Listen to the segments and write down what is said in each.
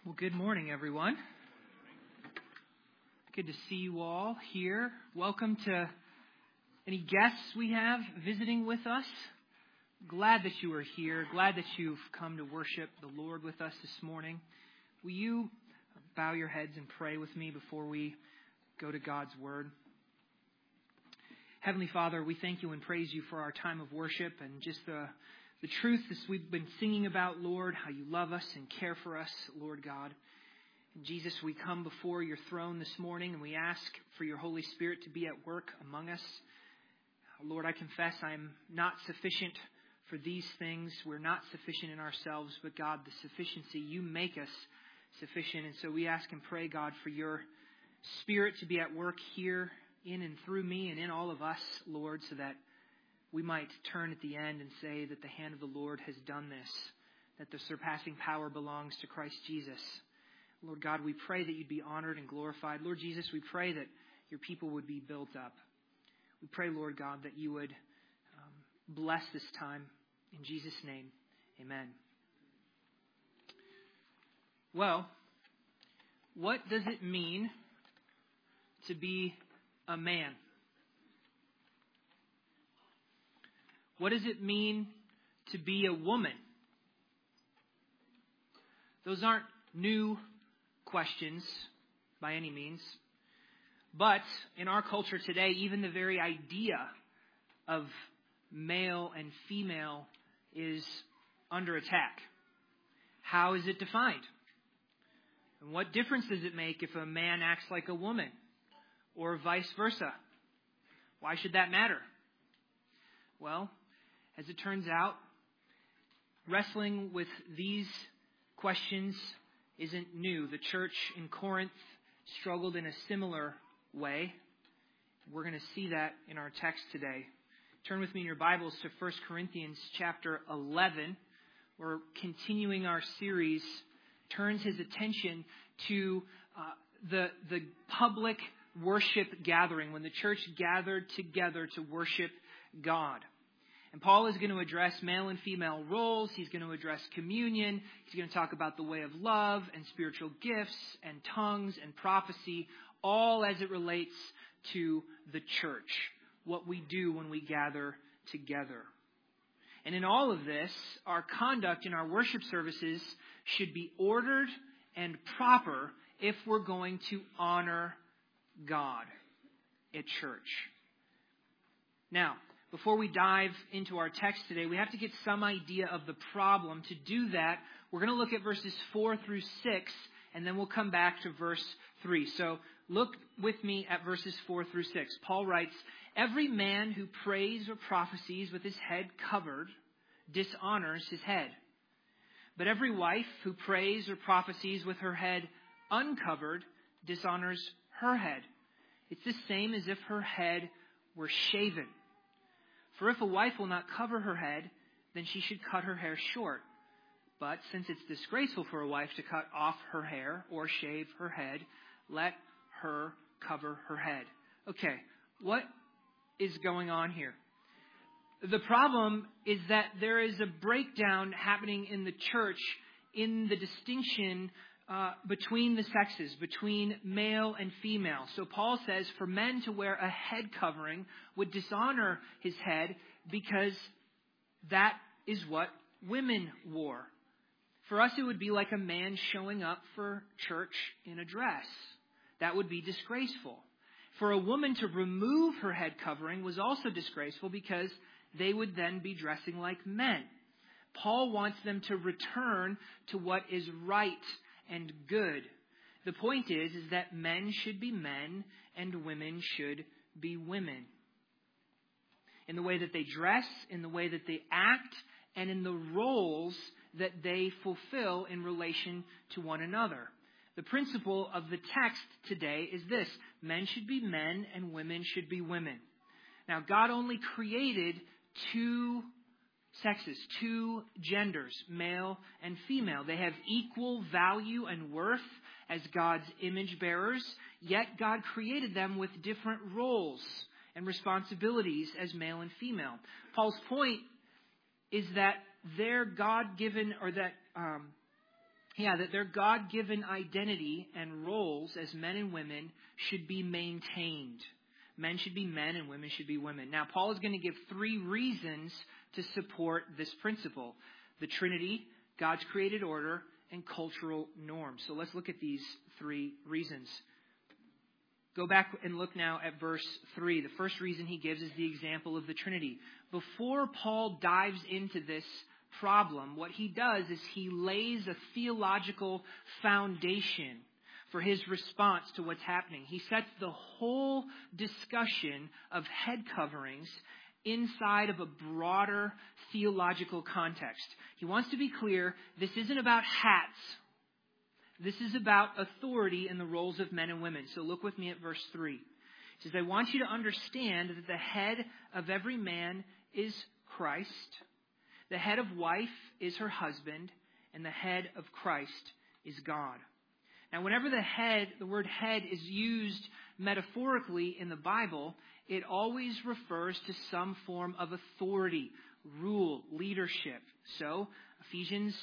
Well, good morning, everyone. Good to see you all here. Welcome to any guests we have visiting with us. Glad that you are here. Glad that you've come to worship the Lord with us this morning. Will you bow your heads and pray with me before we go to God's Word? Heavenly Father, we thank you and praise you for our time of worship and just the truth that we've been singing about, Lord, how you love us and care for us, Lord God. And Jesus, we come before your throne this morning and we ask for your Holy Spirit to be at work among us. Lord, I confess I'm not sufficient for these things. We're not sufficient in ourselves, but God, the sufficiency, you make us sufficient. And so we ask and pray, God, for your Spirit to be at work here in and through me and in all of us, Lord, so that we might turn at the end and say that the hand of the Lord has done this, that the surpassing power belongs to Christ Jesus. Lord God, we pray that you'd be honored and glorified. Lord Jesus, we pray that your people would be built up. We pray, Lord God, that you would bless this time. In Jesus' name, amen. Well, what does it mean to be a man? What does it mean to be a woman? Those aren't new questions by any means. But in our culture today, even the very idea of male and female is under attack. How is it defined? And what difference does it make if a man acts like a woman or vice versa? Why should that matter? Well, as it turns out, wrestling with these questions isn't new. The church in Corinth struggled in a similar way. We're going to see that in our text today. Turn with me in your Bibles to 1 Corinthians chapter 11. We're continuing our series, turns his attention to the public worship gathering, when the church gathered together to worship God. And Paul is going to address male and female roles. He's going to address communion. He's going to talk about the way of love and spiritual gifts and tongues and prophecy, all as it relates to the church, what we do when we gather together. And in all of this, our conduct in our worship services should be ordered and proper if we're going to honor God at church. Now, before we dive into our text today, we have to get some idea of the problem. To do that, we're going to look at verses 4 through 6, and then we'll come back to verse 3. So look with me at verses 4 through 6. Paul writes, "Every man who prays or prophesies with his head covered dishonors his head. But every wife who prays or prophesies with her head uncovered dishonors her head. It's the same as if her head were shaven. For if a wife will not cover her head, then she should cut her hair short. But since it's disgraceful for a wife to cut off her hair or shave her head, let her cover her head." Okay, what is going on here? The problem is that there is a breakdown happening in the church in the distinction between the sexes, between male and female. So Paul says for men to wear a head covering would dishonor his head because that is what women wore. For us, it would be like a man showing up for church in a dress. That would be disgraceful. For a woman to remove her head covering was also disgraceful because they would then be dressing like men. Paul wants them to return to what is right and good. The point is that men should be men and women should be women. In the way that they dress, in the way that they act, and in the roles that they fulfill in relation to one another. The principle of the text today is this: men should be men and women should be women. Now, God only created two sexes, two genders, male and female. They have equal value and worth as God's image bearers, yet God created them with different roles and responsibilities as male and female. Paul's point is that their God-given, or that that their God-given identity and roles as men and women should be maintained. Men should be men and women should be women. Now, Paul is going to give 3 reasons to support this principle: the Trinity, God's created order, and cultural norms. So let's look at these 3 reasons. Go back and look now at verse 3. The first reason he gives is the example of the Trinity. Before Paul dives into this problem, what he does is he lays a theological foundation for his response to what's happening. He sets the whole discussion of head coverings inside of a broader theological context. He wants to be clear, this isn't about hats. This is about authority and the roles of men and women. So look with me at verse 3. It says, I want you to understand that the head of every man is Christ. The head of wife is her husband, and the head of Christ is God. Now, whenever the word head is used metaphorically in the Bible, it always refers to some form of authority, rule, leadership. So, Ephesians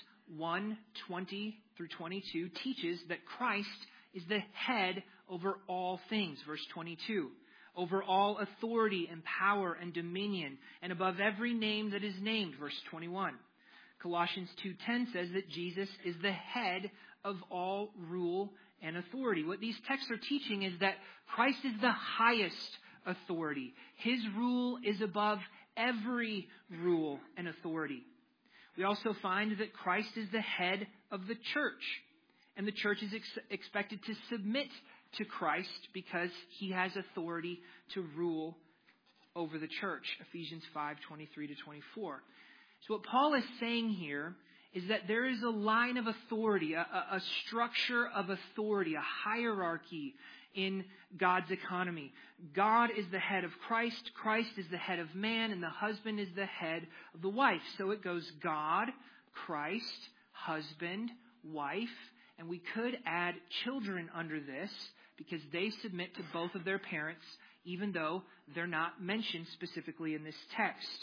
1:20 through 22 teaches that Christ is the head over all things. Verse 22. Over all authority and power and dominion, and above every name that is named. Verse 21. Colossians 2:10 says that Jesus is the head of all rule and authority. What these texts are teaching is that Christ is the highest authority. His rule is above every rule and authority. We also find that Christ is the head of the church, and the church is expected to submit to Christ because he has authority to rule over the church. Ephesians 5:23 to 24. So what Paul is saying here is that there is a line of authority, a structure of authority, a hierarchy in God's economy. God is the head of Christ, Christ is the head of man, and the husband is the head of the wife. So it goes God, Christ, husband, wife, and we could add children under this because they submit to both of their parents, even though they're not mentioned specifically in this text.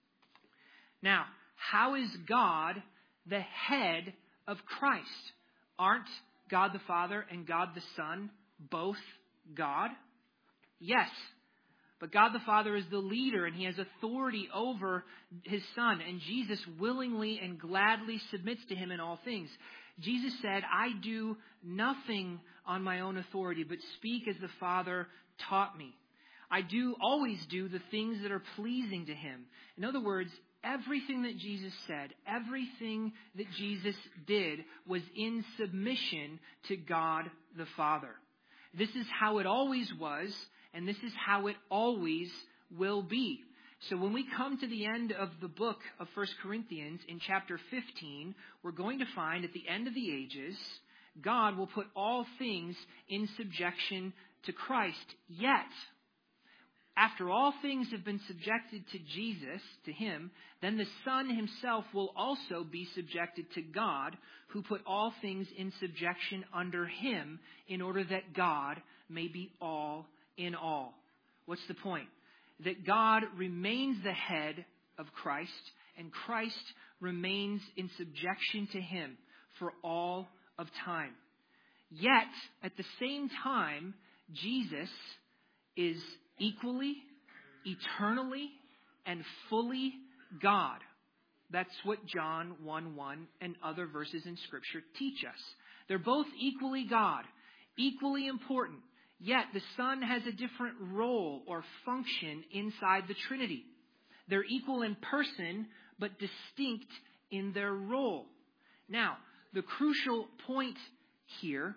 Now, how is God the head of Christ? Aren't God the Father and God the Son both God? Yes. But God the Father is the leader and he has authority over his Son. And Jesus willingly and gladly submits to him in all things. Jesus said, I do nothing on my own authority, but speak as the Father taught me. I always do the things that are pleasing to him. In other words, everything that Jesus said, everything that Jesus did was in submission to God the Father. This is how it always was, and this is how it always will be. So when we come to the end of the book of 1 Corinthians in chapter 15, we're going to find at the end of the ages, God will put all things in subjection to Christ. Yet, after all things have been subjected to Jesus, to him, then the Son himself will also be subjected to God, who put all things in subjection under him, in order that God may be all in all. What's the point? That God remains the head of Christ, and Christ remains in subjection to him for all of time. Yet, at the same time, Jesus is equally, eternally, and fully God. That's what John 1:1 and other verses in Scripture teach us. They're both equally God, equally important. Yet the Son has a different role or function inside the Trinity. They're equal in person, but distinct in their role. Now, the crucial point here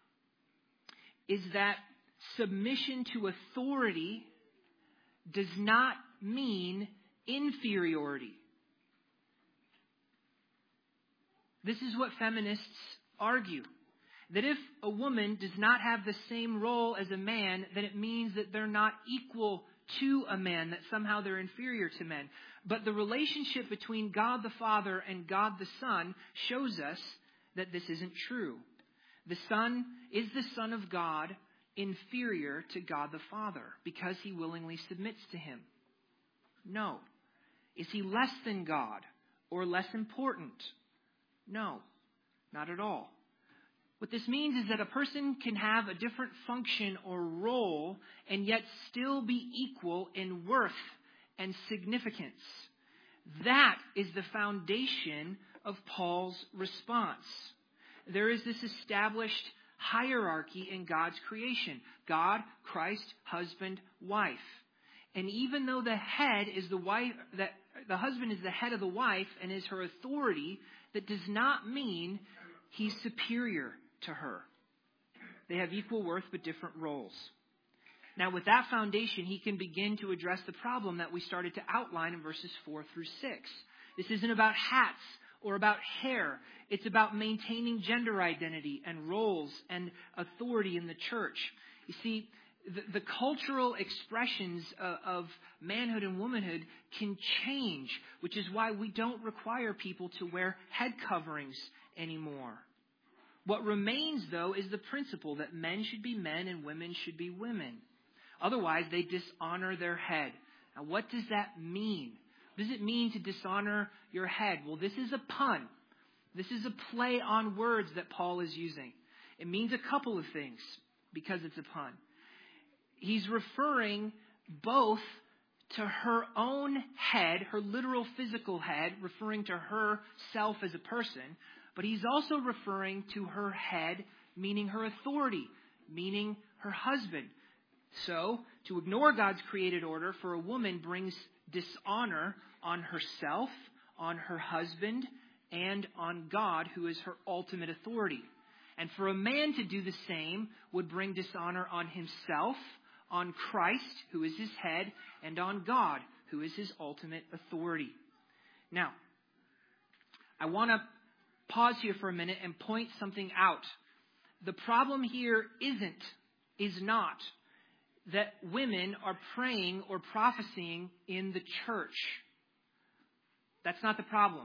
is that submission to authority does not mean inferiority. This is what feminists argue. That if a woman does not have the same role as a man, then it means that they're not equal to a man, that somehow they're inferior to men. But the relationship between God the Father and God the Son shows us that this isn't true. The Son is the Son of God, inferior to God the Father because he willingly submits to him? No. Is he less than God or less important? No. Not at all. What this means is that a person can have a different function or role and yet still be equal in worth and significance. That is the foundation of Paul's response. There is this established hierarchy in God's creation. God, Christ, husband, wife. And even though the head is the wife, that the husband is the head of the wife and is her authority, that does not mean he's superior to her. They have equal worth but different roles. Now, with that foundation, he can begin to address the problem that we started to outline in verses 4 through 6. This isn't about hats or about hair. It's about maintaining gender identity and roles and authority in the church. You see, the cultural expressions of manhood and womanhood can change, which is why we don't require people to wear head coverings anymore. What remains, though, is the principle that men should be men and women should be women. Otherwise, they dishonor their head. Now, what does that mean? What does it mean to dishonor your head? Well, this is a pun. This is a play on words that Paul is using. It means a couple of things because it's a pun. He's referring both to her own head, her literal physical head, referring to herself as a person, but he's also referring to her head, meaning her authority, meaning her husband. So, to ignore God's created order for a woman brings dishonor on herself, on her husband, and on God, who is her ultimate authority. And for a man to do the same would bring dishonor on himself, on Christ, who is his head, and on God, who is his ultimate authority. Now, I want to pause here for a minute and point something out. The problem here is not that women are praying or prophesying in the church. That's not the problem.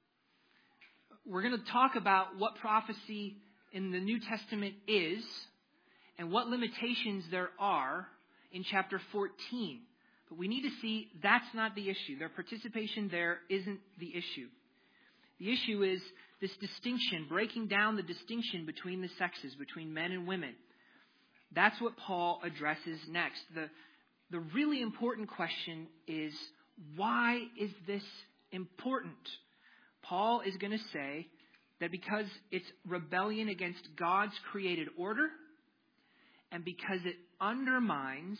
We're going to talk about what prophecy in the New Testament is and what limitations there are in chapter 14. But we need to see that's not the issue. Their participation there isn't the issue. The issue is this distinction, breaking down the distinction between the sexes, between men and women. That's what Paul addresses next. The really important question is, why is this important? Paul is going to say that because it's rebellion against God's created order and because it undermines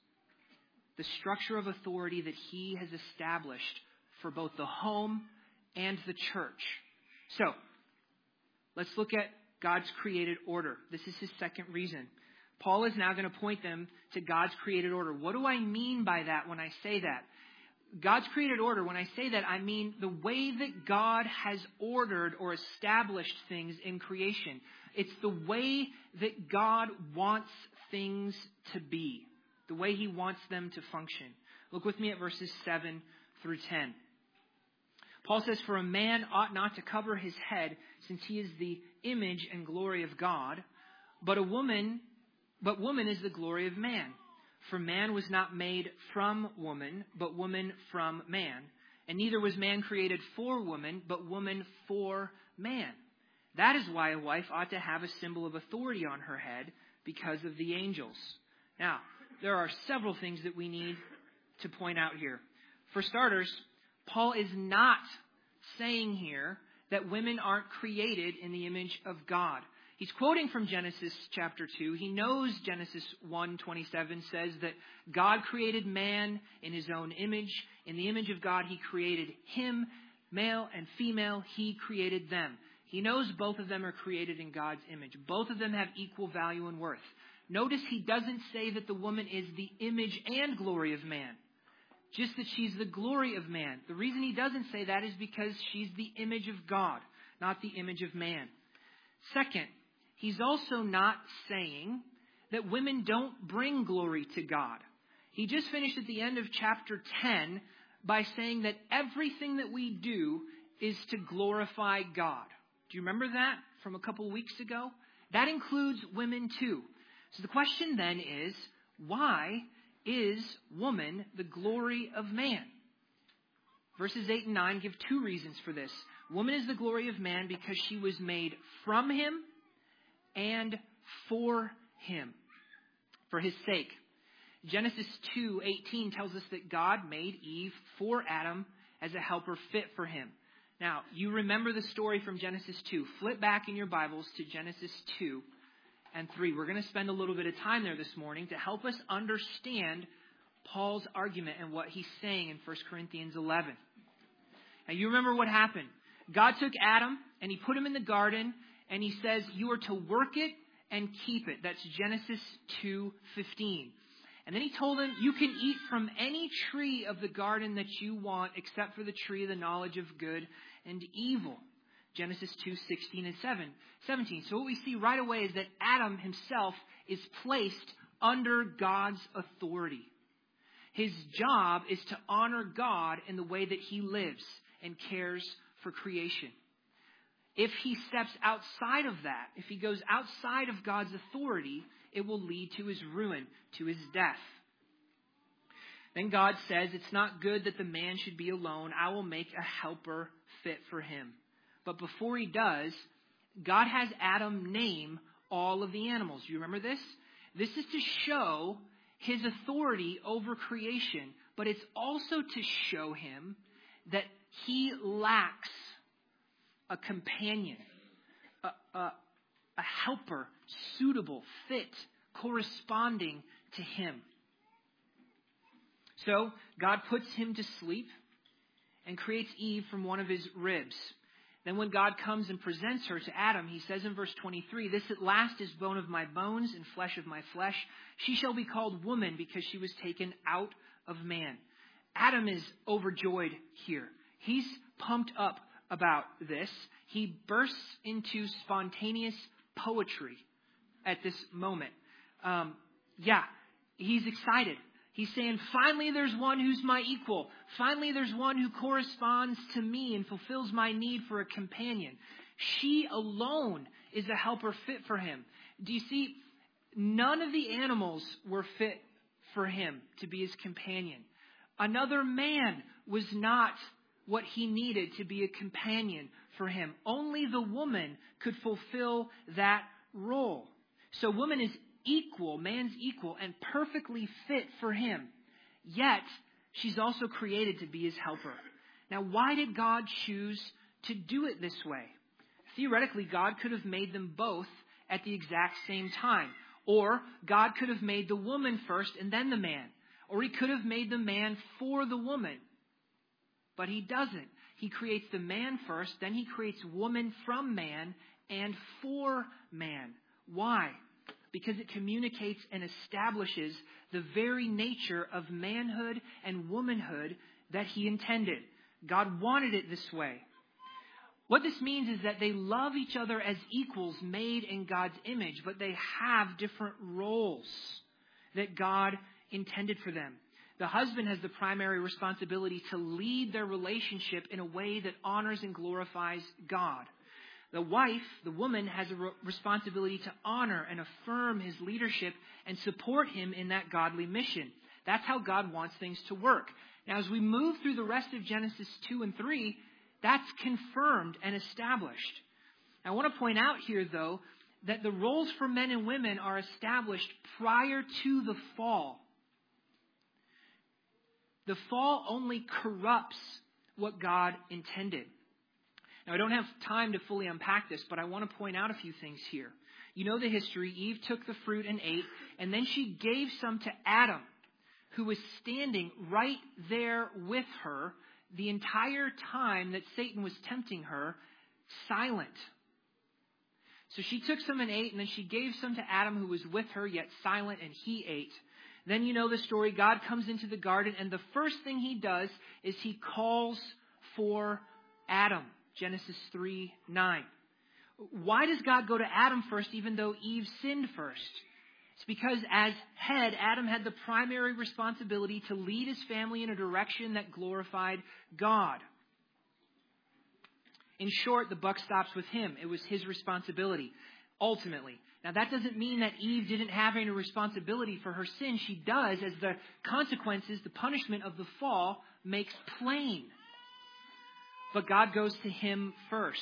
the structure of authority that he has established for both the home and the church. So, let's look at God's created order. This is his second reason. Paul is now going to point them to God's created order. What do I mean by that when I say that? God's created order, when I say that, I mean the way that God has ordered or established things in creation. It's the way that God wants things to be, the way he wants them to function. Look with me at verses 7 through 10. Paul says, "For a man ought not to cover his head, since he is the image and glory of God, but woman is the glory of man. For man was not made from woman, but woman from man. And neither was man created for woman, but woman for man. That is why a wife ought to have a symbol of authority on her head, because of the angels." Now, there are several things that we need to point out here. For starters, Paul is not saying here that women aren't created in the image of God. He's quoting from Genesis chapter 2. He knows Genesis 1:27 says that God created man in his own image. In the image of God, he created him, male and female. He created them. He knows both of them are created in God's image. Both of them have equal value and worth. Notice he doesn't say that the woman is the image and glory of man, just that she's the glory of man. The reason he doesn't say that is because she's the image of God, not the image of man. Second, he's also not saying that women don't bring glory to God. He just finished at the end of chapter 10 by saying that everything that we do is to glorify God. Do you remember that from a couple of weeks ago? That includes women too. So the question then is, why is woman the glory of man? Verses 8 and 9 give two reasons for this. Woman is the glory of man because she was made from him and for him, for his sake. Genesis 2:18 tells us that God made Eve for Adam as a helper fit for him. Now, you remember the story from Genesis 2. Flip back in your Bibles to Genesis 2 and 3. We're going to spend a little bit of time there this morning to help us understand Paul's argument and what he's saying in 1 Corinthians 11. Now, you remember what happened. God took Adam and he put him in the garden and he says, you are to work it and keep it. That's Genesis 2:15. And then he told him, you can eat from any tree of the garden that you want except for the tree of the knowledge of good and evil. Genesis 2:16 and 17. So what we see right away is that Adam himself is placed under God's authority. His job is to honor God in the way that he lives and cares for creation. If he steps outside of that, if he goes outside of God's authority, it will lead to his ruin, to his death. Then God says, it's not good that the man should be alone. I will make a helper fit for him. But before he does, God has Adam name all of the animals. You remember this? This is to show his authority over creation, but it's also to show him that he lacks a companion, a helper, suitable, fit, corresponding to him. So God puts him to sleep and creates Eve from one of his ribs. Then when God comes and presents her to Adam, he says in verse 23, this at last is bone of my bones and flesh of my flesh. She shall be called woman because she was taken out of man. Adam is overjoyed here. He's pumped up about this. He bursts into spontaneous poetry at this moment. He's excited. He's saying, finally there's one who's my equal. Finally there's one who corresponds to me and fulfills my need for a companion. She alone is a helper fit for him. Do you see? None of the animals were fit for him to be his companion. Another man was not what he needed to be a companion for him. Only the woman could fulfill that role. So woman is equal, man's equal, and perfectly fit for him. Yet, she's also created to be his helper. Now, why did God choose to do it this way? Theoretically, God could have made them both at the exact same time. Or God could have made the woman first and then the man. Or he could have made the man for the woman. But he doesn't. He creates the man first, then he creates woman from man and for man. Why? Because it communicates and establishes the very nature of manhood and womanhood that he intended. God wanted it this way. What this means is that they love each other as equals made in God's image, but they have different roles that God intended for them. The husband has the primary responsibility to lead their relationship in a way that honors and glorifies God. The wife, the woman, has a responsibility to honor and affirm his leadership and support him in that godly mission. That's how God wants things to work. Now, as we move through the rest of Genesis 2 and 3, that's confirmed and established. I want to point out here, though, that the roles for men and women are established prior to the fall. The fall only corrupts what God intended. Now, I don't have time to fully unpack this, but I want to point out a few things here. You know the history. Eve took the fruit and ate, and then she gave some to Adam, who was standing right there with her the entire time that Satan was tempting her, silent. So she took some and ate, and then she gave some to Adam, who was with her, yet silent, and he ate. Then you know the story. God comes into the garden, and the first thing he does is he calls for Adam. Genesis 3:9. Why does God go to Adam first, even though Eve sinned first? It's because as head, Adam had the primary responsibility to lead his family in a direction that glorified God. In short, the buck stops with him. It was his responsibility, ultimately. Now, that doesn't mean that Eve didn't have any responsibility for her sin. She does, as the consequences, the punishment of the fall makes plain. but God goes to him first.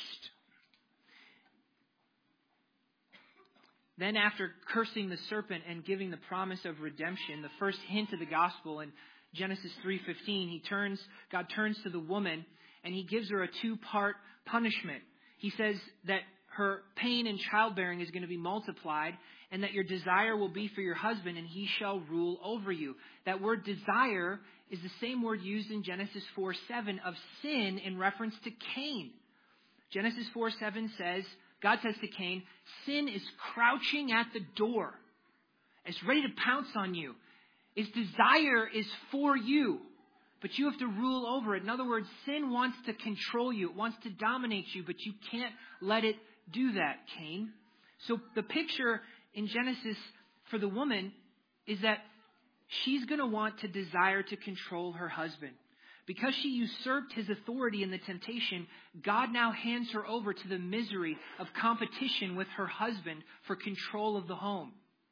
Then after cursing the serpent and giving the promise of redemption, the first hint of the gospel in Genesis 3:15, God turns to the woman and he gives her a two-part punishment. He says that her pain in childbearing is going to be multiplied and that your desire will be for your husband and he shall rule over you. That word desire is the same word used in Genesis 4:7 of sin in reference to Cain. Genesis 4:7 says, God says to Cain, sin is crouching at the door. It's ready to pounce on you. Its desire is for you, but you have to rule over it. In other words, sin wants to control you. It wants to dominate you, but you can't let it do that, Cain. So the picture in Genesis for the woman is that she's going to want to desire to control her husband. Because she usurped his authority in the temptation, God now hands her over to the misery of competition with her husband for control of the home.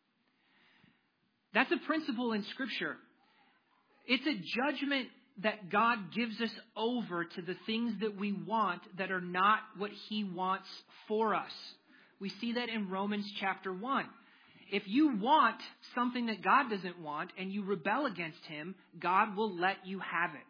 That's a principle in Scripture. It's a judgment that God gives us over to the things that we want that are not what he wants for us. We see that in Romans chapter 1. If you want something that God doesn't want and you rebel against him, God will let you have it.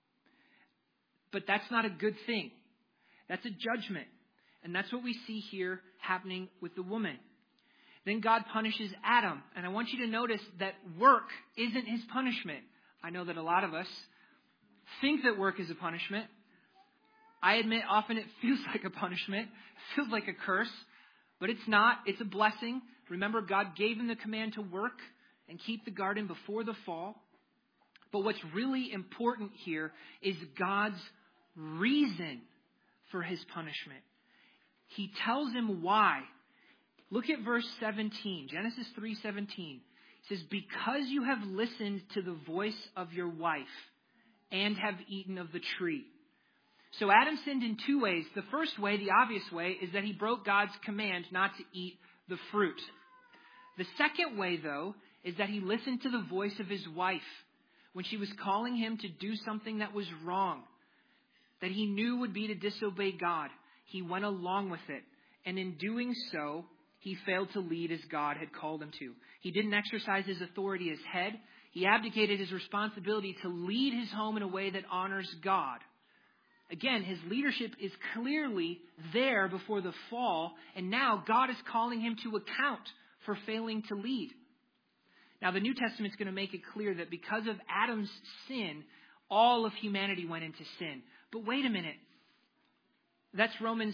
But that's not a good thing. That's a judgment. And that's what we see here happening with the woman. Then God punishes Adam. And I want you to notice that work isn't his punishment. I know that a lot of us think that work is a punishment. I admit often it feels like a punishment. It feels like a curse. But it's not. It's a blessing. Remember, God gave him the command to work and keep the garden before the fall. But what's really important here is God's reason for his punishment. He tells him why. Look at verse 17, Genesis 3:17. It says, because you have listened to the voice of your wife and have eaten of the tree. So Adam sinned in two ways. The first way, the obvious way, is that he broke God's command not to eat the fruit. The second way, though, is that he listened to the voice of his wife when she was calling him to do something that was wrong, that he knew would be to disobey God. He went along with it. And in doing so, he failed to lead as God had called him to. He didn't exercise his authority as head. He abdicated his responsibility to lead his home in a way that honors God. Again, his leadership is clearly there before the fall, and now God is calling him to account for failing to lead. Now, the New Testament is going to make it clear that because of Adam's sin, all of humanity went into sin. But wait a minute. That's Romans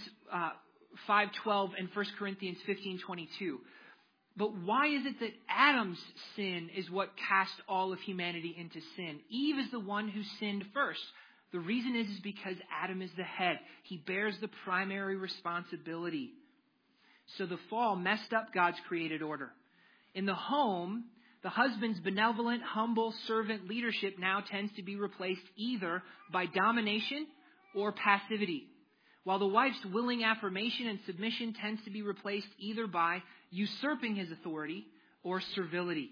5:12 and 1 Corinthians 15:22. But why is it that Adam's sin is what cast all of humanity into sin? Eve is the one who sinned first. The reason is because Adam is the head. He bears the primary responsibility. So the fall messed up God's created order. In the home, the husband's benevolent, humble servant leadership now tends to be replaced either by domination or passivity, while the wife's willing affirmation and submission tends to be replaced either by usurping his authority or servility.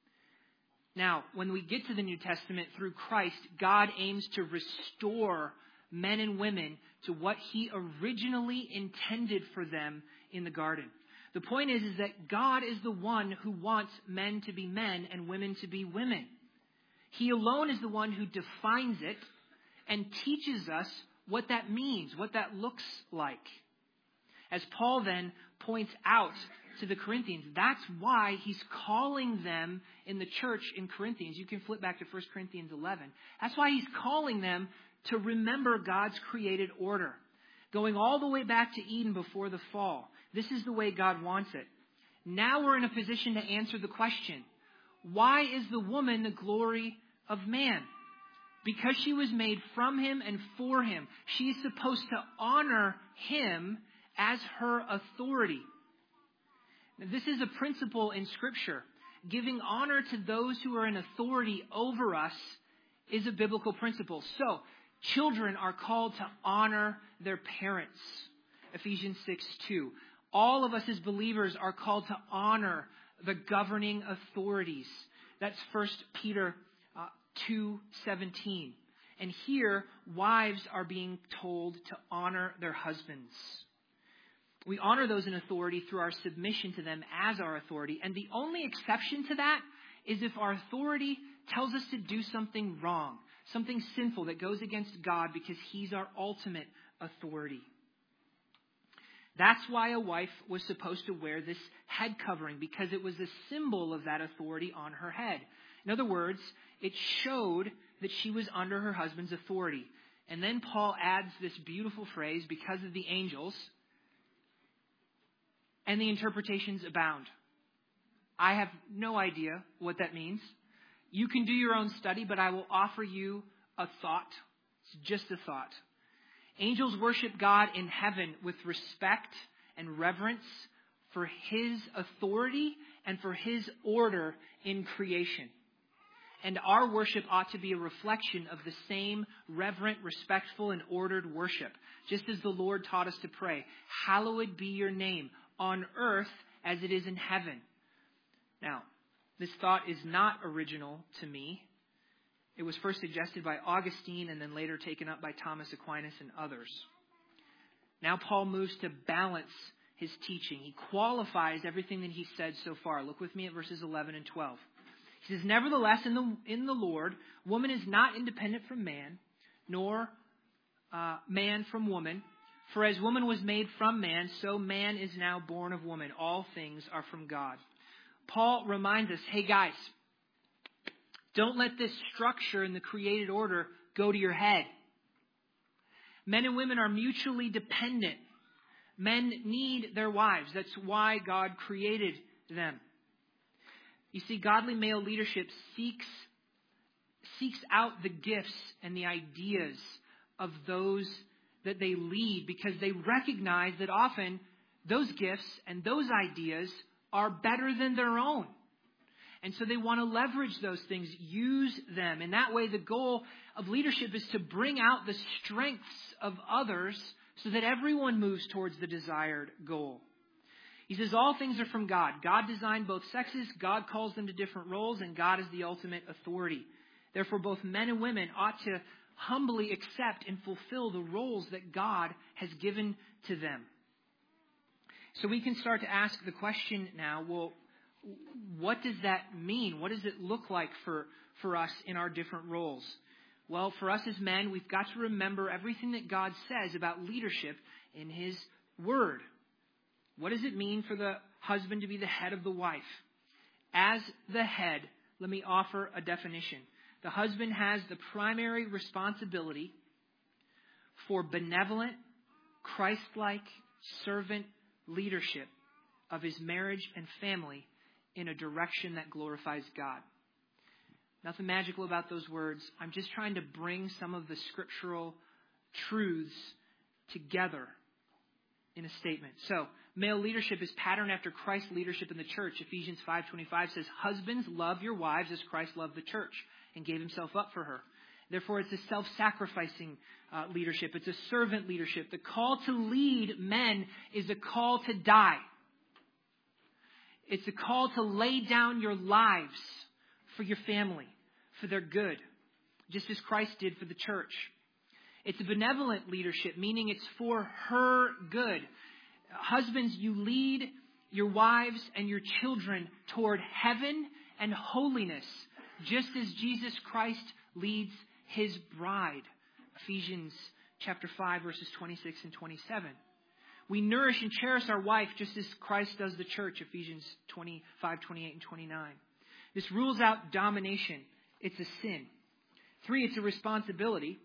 Now, when we get to the New Testament through Christ, God aims to restore men and women to what he originally intended for them in the garden. The point is that God is the one who wants men to be men and women to be women. He alone is the one who defines it and teaches us what that means, what that looks like. As Paul then points out to the Corinthians, that's why he's calling them in the church in Corinthians. You can flip back to 1 Corinthians 11. That's why he's calling them to remember God's created order, going all the way back to Eden before the fall. This is the way God wants it. Now we're in a position to answer the question, why is the woman the glory of man? Because she was made from him and for him. She's supposed to honor him as her authority. Now, this is a principle in Scripture. Giving honor to those who are in authority over us is a biblical principle. So, children are called to honor their parents. Ephesians 6:2. All of us as believers are called to honor the governing authorities. That's 1 Peter 2:17. And here, wives are being told to honor their husbands. We honor those in authority through our submission to them as our authority. And the only exception to that is if our authority tells us to do something wrong, something sinful that goes against God because He's our ultimate authority. That's why a wife was supposed to wear this head covering, because it was a symbol of that authority on her head. In other words, it showed that she was under her husband's authority. And then Paul adds this beautiful phrase, because of the angels, and the interpretations abound. I have no idea what that means. You can do your own study, but I will offer you a thought. It's just a thought. Angels worship God in heaven with respect and reverence for His authority and for His order in creation. And our worship ought to be a reflection of the same reverent, respectful, and ordered worship. Just as the Lord taught us to pray, hallowed be your name on earth as it is in heaven. Now, this thought is not original to me. It was first suggested by Augustine and then later taken up by Thomas Aquinas and others. Now Paul moves to balance his teaching. He qualifies everything that he said so far. Look with me at verses 11 and 12. He says, nevertheless, in the Lord, woman is not independent from man, nor man from woman. For as woman was made from man, so man is now born of woman. All things are from God. Paul reminds us, hey guys, don't let this structure in the created order go to your head. Men and women are mutually dependent. Men need their wives. That's why God created them. You see, godly male leadership seeks out the gifts and the ideas of those that they lead, because they recognize that often those gifts and those ideas are better than their own. And so they want to leverage those things, use them. And that way the goal of leadership is to bring out the strengths of others so that everyone moves towards the desired goal. He says all things are from God. God designed both sexes. God calls them to different roles, and God is the ultimate authority. Therefore, both men and women ought to humbly accept and fulfill the roles that God has given to them. So we can start to ask the question now, well, what does that mean? What does it look like for us in our different roles? Well, for us as men, we've got to remember everything that God says about leadership in His Word. What does it mean for the husband to be the head of the wife? As the head, let me offer a definition. The husband has the primary responsibility for benevolent, Christ-like, servant leadership of his marriage and family in a direction that glorifies God. Nothing magical about those words. I'm just trying to bring some of the scriptural truths together in a statement. So, male leadership is patterned after Christ's leadership in the church. Ephesians 5:25 says, husbands, love your wives as Christ loved the church and gave himself up for her. Therefore, it's a self-sacrificing leadership. It's a servant leadership. The call to lead men is a call to die. It's a call to lay down your lives for your family, for their good, just as Christ did for the church. It's a benevolent leadership, meaning it's for her good. Husbands, you lead your wives and your children toward heaven and holiness, just as Jesus Christ leads his bride. Ephesians chapter 5, verses 26 and 27. We nourish and cherish our wife just as Christ does the church. Ephesians 25, 28 and 29. This rules out domination. It's a sin. 3, it's a responsibility.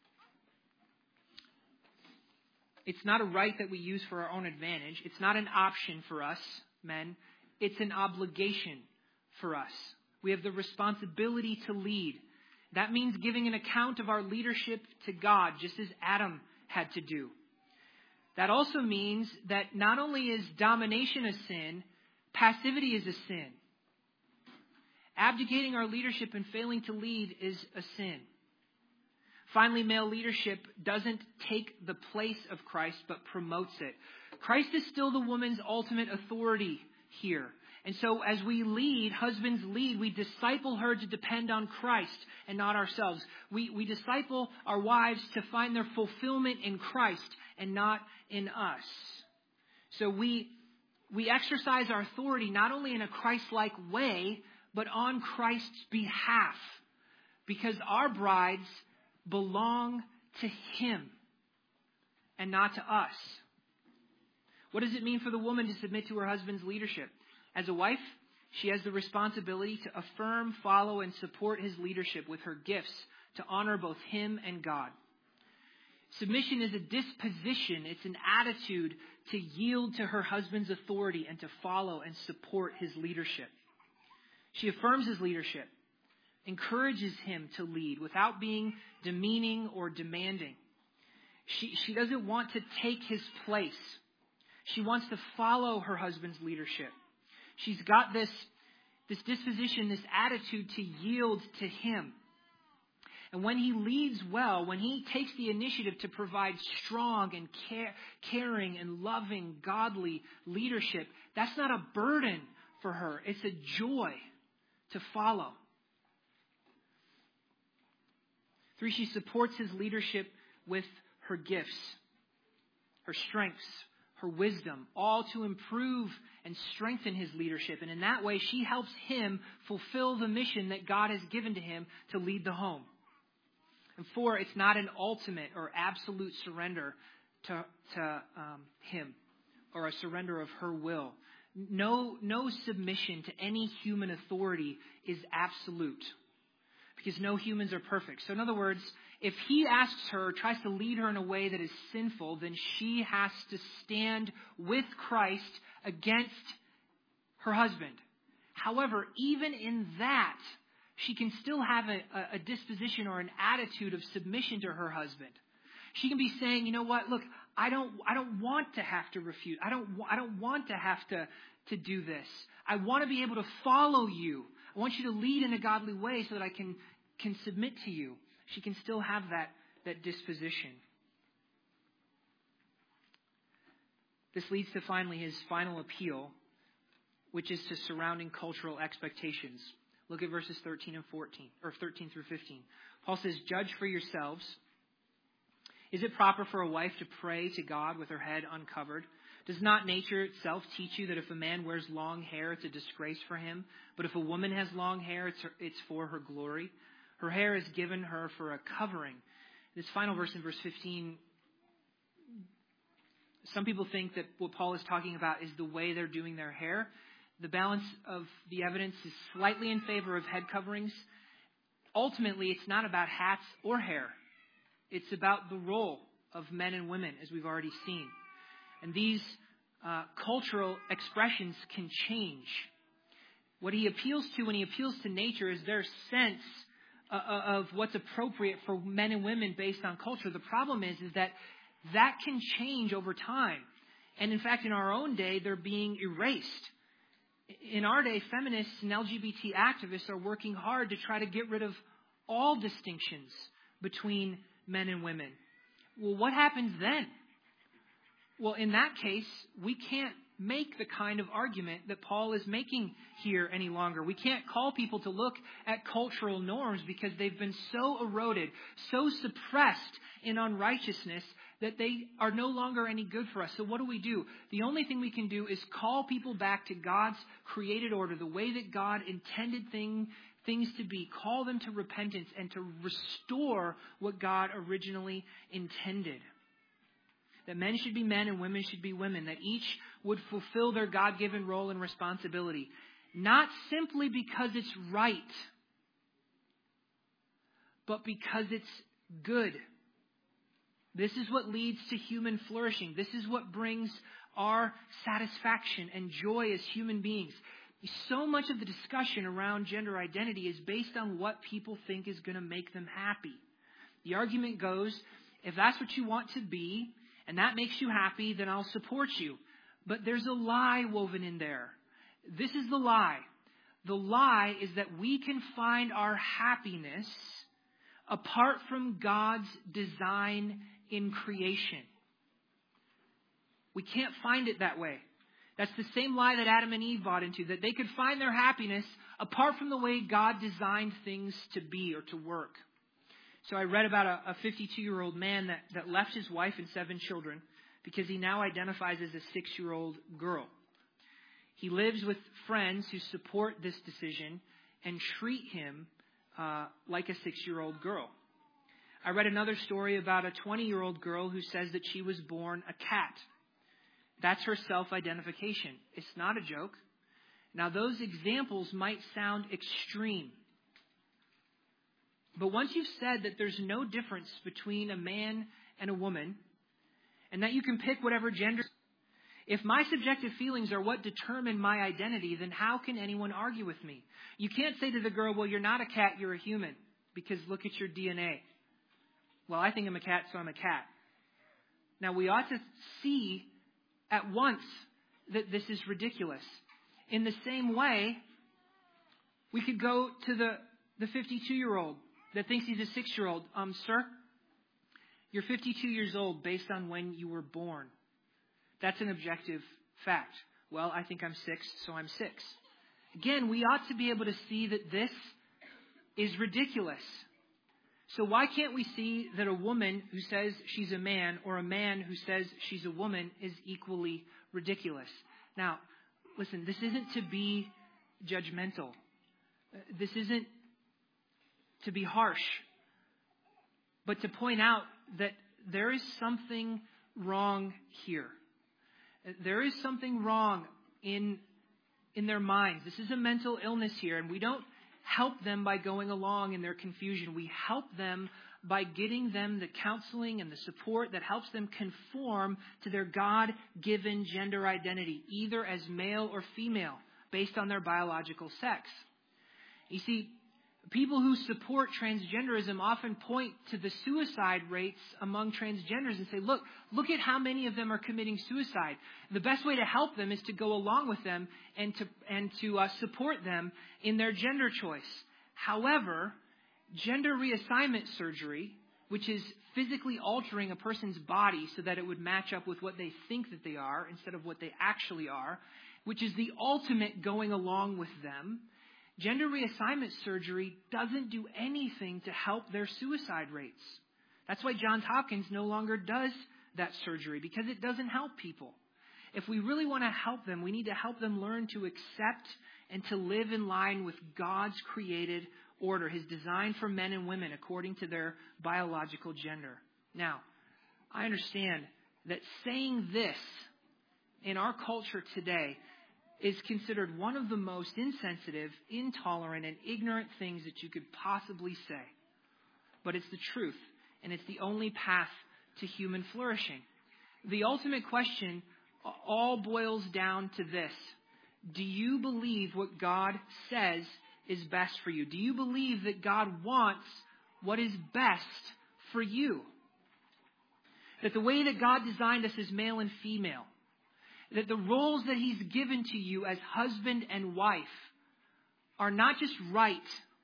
It's not a right that we use for our own advantage. It's not an option for us, men. It's an obligation for us. We have the responsibility to lead. That means giving an account of our leadership to God, just as Adam had to do. That also means that not only is domination a sin, passivity is a sin. Abdicating our leadership and failing to lead is a sin. Finally, male leadership doesn't take the place of Christ, but promotes it. Christ is still the woman's ultimate authority here. And so as we lead, husbands lead, we disciple her to depend on Christ and not ourselves. We disciple our wives to find their fulfillment in Christ and not in us. So we exercise our authority not only in a Christ-like way, but on Christ's behalf. Because our brides belong to Him and not to us. What does it mean for the woman to submit to her husband's leadership? As a wife, she has the responsibility to affirm, follow, and support his leadership with her gifts to honor both him and God. Submission is a disposition. It's an attitude to yield to her husband's authority and to follow and support his leadership. She affirms his leadership, encourages him to lead without being demeaning or demanding. She doesn't want to take his place. She wants to follow her husband's leadership. She's got this disposition, this attitude to yield to him. And when he leads well, when he takes the initiative to provide strong and caring and loving, godly leadership, that's not a burden for her. It's a joy to follow. 3, she supports his leadership with her gifts, her strengths, her wisdom, all to improve and strengthen his leadership. And in that way, she helps him fulfill the mission that God has given to him to lead the home. And 4, it's not an ultimate or absolute surrender to him or a surrender of her will. No submission to any human authority is absolute because no humans are perfect. So in other words, if he asks her, tries to lead her in a way that is sinful, then she has to stand with Christ against her husband. However, even in that, she can still have a disposition or an attitude of submission to her husband. She can be saying, you know what, look, I don't want to have to refute. I don't want to have to do this. I want to be able to follow you. I want you to lead in a godly way so that I can submit to you. She can still have that disposition. This leads to finally his final appeal, which is to surrounding cultural expectations. Look at verses 13 and 14, or 13 through 15. Paul says, "Judge for yourselves. Is it proper for a wife to pray to God with her head uncovered? Does not nature itself teach you that if a man wears long hair, it's a disgrace for him? But if a woman has long hair, it's for her glory. Her hair is given her for a covering." This final verse in verse 15, some people think that what Paul is talking about is the way they're doing their hair. The balance of the evidence is slightly in favor of head coverings. Ultimately, it's not about hats or hair. It's about the role of men and women, as we've already seen. And these cultural expressions can change. What he appeals to when he appeals to nature is their sense of what's appropriate for men and women based on culture. The problem is that can change over time. And in fact, in our own day, they're being erased. In our day, feminists and LGBT activists are working hard to try to get rid of all distinctions between men and women. Well, what happens then? Well, in that case, we can't make the kind of argument that Paul is making here any longer. We can't call people to look at cultural norms because they've been so eroded, so suppressed in unrighteousness that they are no longer any good for us. So what do? The only thing we can do is call people back to God's created order, the way that God intended things to be. Call them to repentance and to restore what God originally intended. That men should be men and women should be women. That each would fulfill their God-given role and responsibility. Not simply because it's right, but because it's good. This is what leads to human flourishing. This is what brings our satisfaction and joy as human beings. So much of the discussion around gender identity is based on what people think is going to make them happy. The argument goes, if that's what you want to be, and that makes you happy, then I'll support you. But there's a lie woven in there. This is the lie. The lie is that we can find our happiness apart from God's design in creation. We can't find it that way. That's the same lie that Adam and Eve bought into, that they could find their happiness apart from the way God designed things to be or to work. So I read about a 52-year-old man that left his wife and 7 children because he now identifies as a 6-year-old girl. He lives with friends who support this decision and treat him like a 6-year-old girl. I read another story about a 20-year-old girl who says that she was born a cat. That's her self-identification. It's not a joke. Now, those examples might sound extreme. But once you've said that there's no difference between a man and a woman, and that you can pick whatever gender, if my subjective feelings are what determine my identity, then how can anyone argue with me? You can't say to the girl, well, you're not a cat, you're a human, because look at your DNA. Well, I think I'm a cat, so I'm a cat. Now, we ought to see at once that this is ridiculous. In the same way, we could go to the 52-year-old that thinks he's a 6-year-old. Sir, you're 52 years old based on when you were born. That's an objective fact. Well, I think I'm 6, so I'm 6. Again, we ought to be able to see that this is ridiculous. So why can't we see that a woman who says she's a man or a man who says she's a woman is equally ridiculous? Now, listen, this isn't to be judgmental. This isn't to be harsh, but to point out that there is something wrong here. There is something wrong in their minds. This is a mental illness here, and we don't help them by going along in their confusion. We help them by getting them the counseling and the support that helps them conform to their God-given gender identity, either as male or female, based on their biological sex. You see, people who support transgenderism often point to the suicide rates among transgenders and say, look at how many of them are committing suicide. The best way to help them is to go along with them and to support them in their gender choice. However, gender reassignment surgery, which is physically altering a person's body so that it would match up with what they think that they are instead of what they actually are, which is the ultimate going along with them, gender reassignment surgery doesn't do anything to help their suicide rates. That's why Johns Hopkins no longer does that surgery, because it doesn't help people. If we really want to help them, we need to help them learn to accept and to live in line with God's created order, His design for men and women according to their biological gender. Now, I understand that saying this in our culture today is considered one of the most insensitive, intolerant, and ignorant things that you could possibly say. But it's the truth, and it's the only path to human flourishing. The ultimate question all boils down to this. Do you believe what God says is best for you? Do you believe that God wants what is best for you? That the way that God designed us as male and female, that the roles that He's given to you as husband and wife are not just right,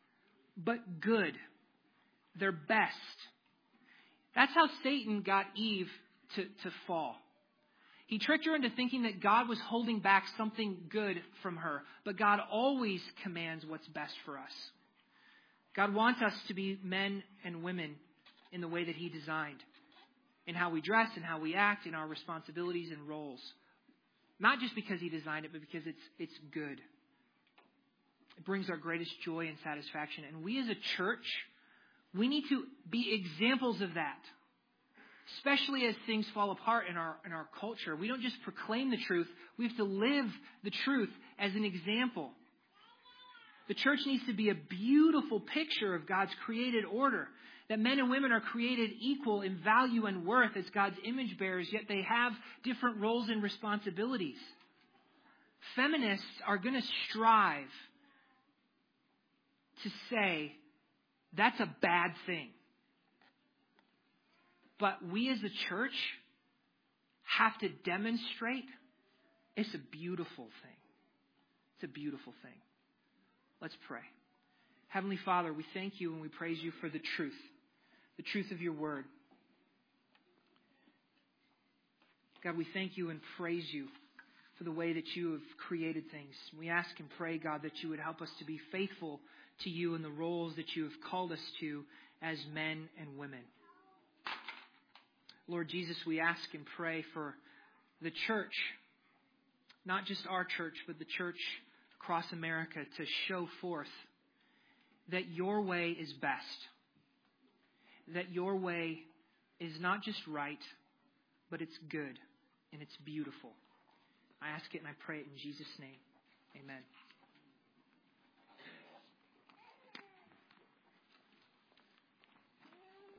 but good. They're best. That's how Satan got Eve to fall. He tricked her into thinking that God was holding back something good from her, but God always commands what's best for us. God wants us to be men and women in the way that He designed, in how we dress and how we act, in our responsibilities and roles. Not just because He designed it, but because it's good. It brings our greatest joy and satisfaction. And we as a church, we need to be examples of that. Especially as things fall apart in our culture. We don't just proclaim the truth. We have to live the truth as an example. The church needs to be a beautiful picture of God's created order. That men and women are created equal in value and worth as God's image bearers, yet they have different roles and responsibilities. Feminists are going to strive to say that's a bad thing. But we as a church have to demonstrate it's a beautiful thing. It's a beautiful thing. Let's pray. Heavenly Father, we thank You and we praise You for the truth of Your word. God, we thank You and praise You for the way that you have created things. We ask and pray, God, that you would help us to be faithful to you in the roles that you have called us to as men and women. Lord Jesus, we ask and pray for the church, not just our church, but the church across America, to show forth that your way is best, that your way is not just right, but it's good and it's beautiful. I ask it and I pray it in Jesus' name. Amen.